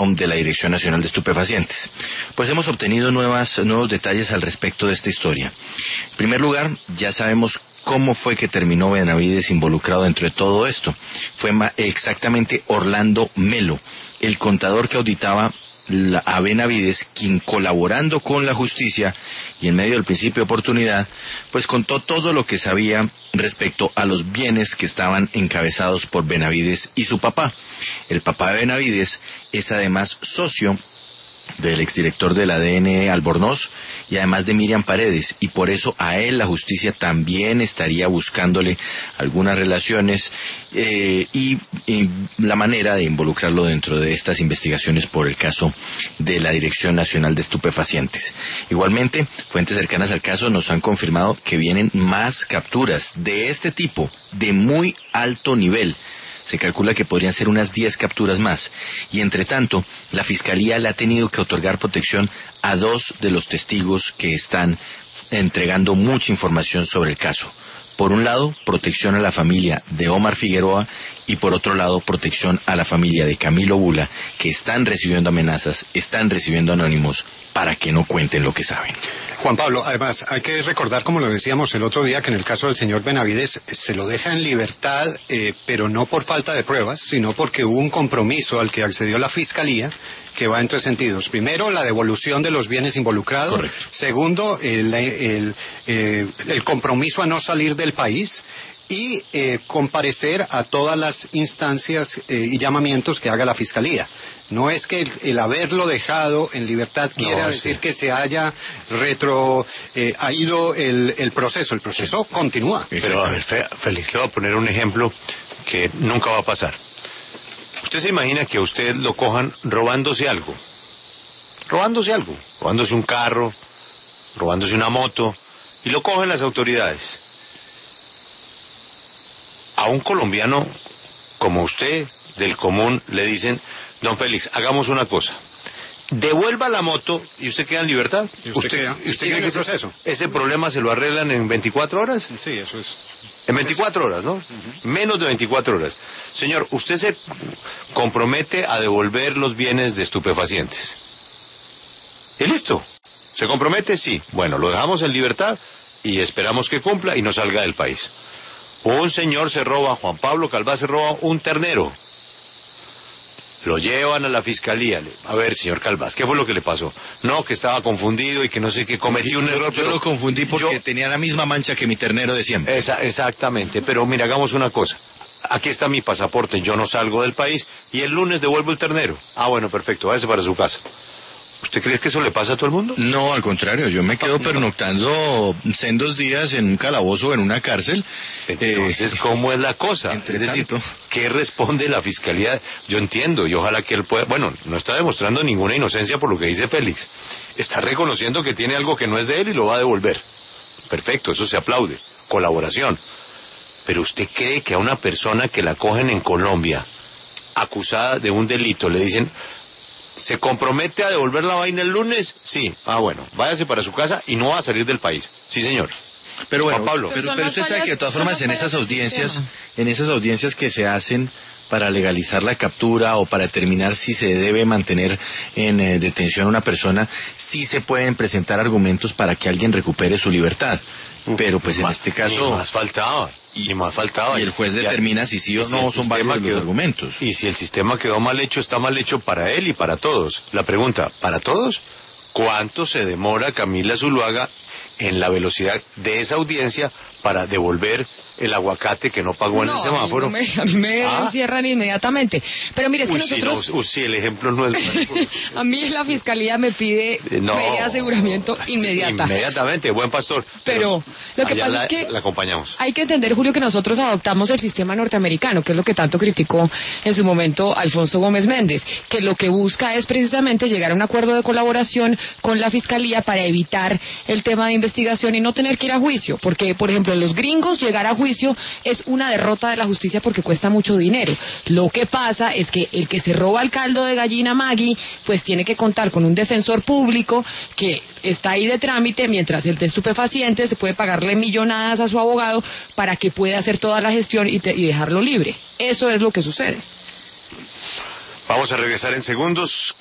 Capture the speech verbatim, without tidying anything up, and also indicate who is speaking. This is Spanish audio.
Speaker 1: de la Dirección Nacional de Estupefacientes. Pues hemos obtenido nuevas, nuevos detalles al respecto de esta historia. En primer lugar, ya sabemos cómo fue que terminó Benavides involucrado dentro de todo esto. Fue exactamente Orlando Melo, el contador que auditaba la, a Benavides, quien, colaborando con la justicia y en medio del principio de oportunidad, pues contó todo lo que sabía respecto a los bienes que estaban encabezados por Benavides y su papá. El papá de Benavides es además socio del exdirector de la D N E Albornoz y además de Miriam Paredes, y por eso a él la justicia también estaría buscándole algunas relaciones eh, y, y la manera de involucrarlo dentro de estas investigaciones por el caso de la Dirección Nacional de Estupefacientes. Igualmente, fuentes cercanas al caso nos han confirmado que vienen más capturas de este tipo, de muy alto nivel. Se calcula que podrían ser unas diez capturas más. Y entre tanto, la Fiscalía le ha tenido que otorgar protección a dos de los testigos que están entregando mucha información sobre el caso. Por un lado, protección a la familia de Omar Figueroa y por otro lado, protección a la familia de Camilo Bula, que están recibiendo amenazas, están recibiendo anónimos para que no cuenten lo que saben.
Speaker 2: Juan Pablo, además hay que recordar, como lo decíamos el otro día, que en el caso del señor Benavides se lo deja en libertad, eh, pero no por falta de pruebas, sino porque hubo un compromiso al que accedió la Fiscalía, que va en tres sentidos. Primero, la devolución de los bienes involucrados.
Speaker 1: Correcto. Segundo,
Speaker 2: el, el, eh, el compromiso a no salir del país. Y eh, comparecer a todas las instancias eh, y llamamientos que haga la Fiscalía. No es que el, el haberlo dejado en libertad quiera no, decir sí. que se haya retro eh, ha ido el, el proceso. El proceso sí. continúa.
Speaker 3: Pero a ver, Félix, le voy a poner un ejemplo que nunca va a pasar. Usted se imagina que a usted lo cojan robándose algo. Robándose algo. Robándose un carro, robándose una moto, y lo cogen las autoridades. A un colombiano como usted, del común, le dicen, don Félix, hagamos una cosa, devuelva la moto y usted queda en libertad.
Speaker 2: ¿Y usted, usted queda, usted queda en el proceso?
Speaker 3: ¿Ese problema se lo arreglan en veinticuatro horas?
Speaker 2: Sí, eso es.
Speaker 3: En veinticuatro horas, ¿no? Uh-huh. Menos de veinticuatro horas. Señor, usted se compromete a devolver los bienes de estupefacientes. ¿Y listo? ¿Se compromete? Sí. Bueno, lo dejamos en libertad y esperamos que cumpla y no salga del país. Un señor se roba, Juan Pablo Calvás se roba un ternero. Lo llevan a la Fiscalía. A ver, señor Calvás, ¿qué fue lo que le pasó? No, que estaba confundido y que no sé qué, cometió un error.
Speaker 1: Yo, yo lo confundí porque yo... tenía la misma mancha que mi ternero de siempre.
Speaker 3: Esa, exactamente, pero mira, hagamos una cosa. Aquí está mi pasaporte, yo no salgo del país y el lunes devuelvo el ternero. Ah, bueno, perfecto, váyase para su casa. ¿Usted cree que eso le pasa a todo el mundo?
Speaker 1: No, al contrario, yo me quedo pernoctando sendos días en un calabozo o en una cárcel.
Speaker 3: Entonces, eh, ¿cómo es la cosa? Es decir, ¿qué responde la Fiscalía? Yo entiendo, y ojalá que él pueda... Bueno, no está demostrando ninguna inocencia por lo que dice Félix. Está reconociendo que tiene algo que no es de él y lo va a devolver. Perfecto, eso se aplaude. Colaboración. Pero ¿usted cree que a una persona que la cogen en Colombia, acusada de un delito, le dicen... ¿Se compromete a devolver la vaina el lunes? Sí. Ah, bueno, váyase para su casa y no va a salir del país. Sí, señor.
Speaker 1: Pero bueno, Pablo, pero, pero usted sabe que de todas formas en esas audiencias, en esas audiencias que se hacen para legalizar la captura o para determinar si se debe mantener en eh, detención a una persona, sí se pueden presentar argumentos para que alguien recupere su libertad. Pero pues en
Speaker 3: más,
Speaker 1: este caso...
Speaker 3: Ni más faltaba, y, ni más faltaba.
Speaker 1: Y el juez determina si sí o no son válidos los argumentos.
Speaker 3: Y si el sistema quedó mal hecho, está mal hecho para él y para todos. La pregunta, ¿para todos? ¿Cuánto se demora Camila Zuluaga en la velocidad de esa audiencia para devolver el aguacate que no pagó no, en el semáforo?
Speaker 4: A mí, no me, a mí me ¿Ah? encierran inmediatamente. Pero mire, es que
Speaker 3: uy,
Speaker 4: nosotros...
Speaker 3: Sí, no, uy, sí, el ejemplo no es...
Speaker 4: A mí la Fiscalía me pide no, media aseguramiento inmediata.
Speaker 3: Inmediatamente, buen pastor.
Speaker 4: Pero, pero lo que pasa
Speaker 3: la,
Speaker 4: es que...
Speaker 3: La acompañamos.
Speaker 4: Hay que entender, Julio, que nosotros adoptamos el sistema norteamericano, que es lo que tanto criticó en su momento Alfonso Gómez Méndez, que lo que busca es precisamente llegar a un acuerdo de colaboración con la Fiscalía para evitar el tema de investigación y no tener que ir a juicio. Porque, por ejemplo, los gringos llegar a juicio es una derrota de la justicia porque cuesta mucho dinero. Lo que pasa es que el que se roba el caldo de gallina Maggi, pues tiene que contar con un defensor público que está ahí de trámite, mientras el de estupefacientes se puede pagarle millonadas a su abogado para que pueda hacer toda la gestión y, te, y dejarlo libre. Eso es lo que sucede.
Speaker 3: Vamos a regresar en segundos.